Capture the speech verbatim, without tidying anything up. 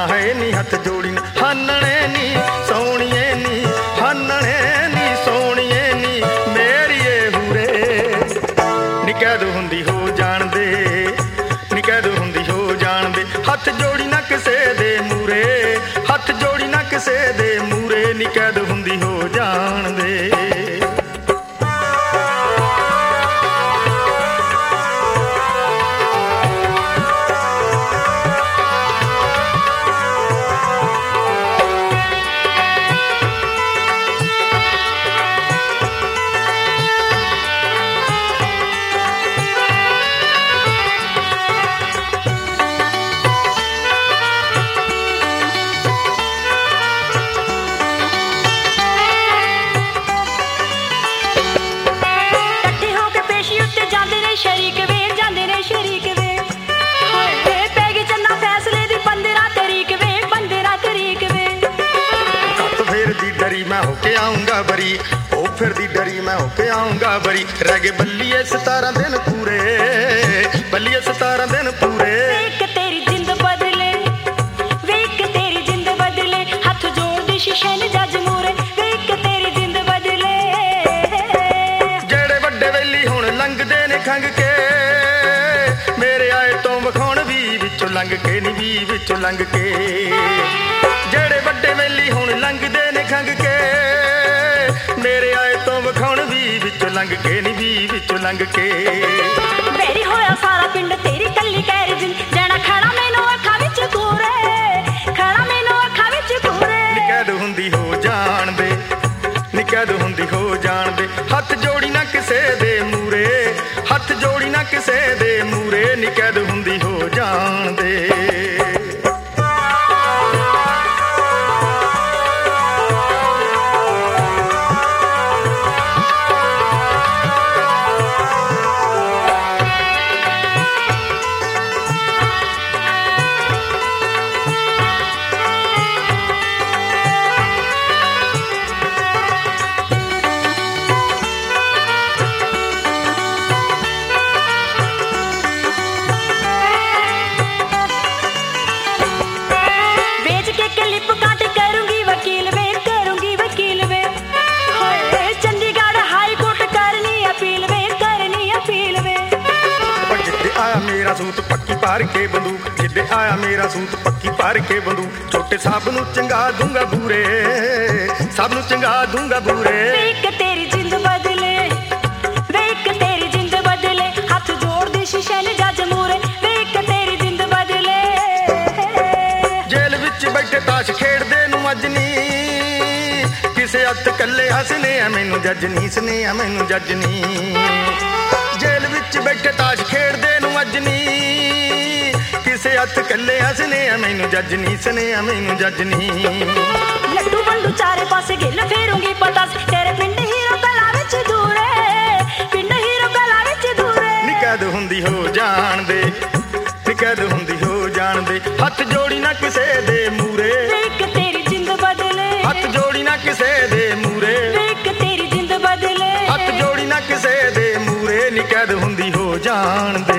है नी हथ जोड़ी हानने नी सोनिए नी हानने नी सोनिए नी मेरी हूरे नी कैद हुंदी हो जान दे नी कैद हुंदी हो जान दे हथ जोड़ी ना किसे दे मूरे हथ जोड़ी ना किसे दे मूरे नी कैद हुंदी हो जान दे। मैं होके आऊंगा बरी ओ फिर दी डरी मैं होके आऊंगा बरी रह गए बल्लिए सतारा दिन पूरे बल्लिए सतारा दिन पूरे वेख तेरी जिंद बदले वेख तेरी जिंद बदले हाथ जोड़ दे शीशे ने जज मूरे वेख तेरी जिंद बदले जेड़े वड्डे वेली हुण लंघदे ने खंग के मेरे आए तो वखाउण भी विचों लंघ के नी भी विचों लंघ के जेड़े वड्डे वेली हुण लंघदे ने खंग के मेरे आए तो वखाउण भी विचों लंघ के नी भी विचों लंघ के बेरी होया सारा पिंड तेरी कल्ली कैर जिन जैना खड़ा मैनू अखां विच कूरे खड़ा मैनू अखां विच कूरे नी कैद हुंदी हो जान दे नी कैद हुंदी हो जान दे हथ जोड़ी ना किसे दे मूरे हथ जोड़ी ना किसे दे मूरे नी कैद हुंदी हो जान दे। मेरा सूत पक्की पार के बंदूक जिदे आया मेरा सूत पक्की पार के बंदूक छोटे साहब नू चंगा दूंगा बूरे सब नू चंगा दूंगा बूरे वेख तेरी जिंद बदले वेख तेरी जिंद बदले हाथ जोड़ दे शीशे ने जज मूरे वेख तेरी जिंद बदले जेल विच बैठे ताश खेड़दे नू अज नी किसे हथ कल्ले हसने मैनू जज नी सने मैनू जज नी जेल विच बैठे ताश खेड़दे नू अज नी किसे हथ कल्ले हसने मैनू जज नी सने मैनू जज नी लड्डू बंडू चारे पासे गिल फेरूंगी पता तेरे पिंड हीरो कला विच दूरे पिंड हीरो कला विच दूरे नी कैद हुंदी हो जान दे नी कैद हुंदी हो जान दे हथ जोड़ी ना किसे दे मूरे वेख तेरी जिंद बदले हथ जोड़ी ना किसे दे मूरे वेख तेरी जिंद बदले हथ जोड़ी ना किसे दे मूरे नी कैद हुंदी हो जान दे।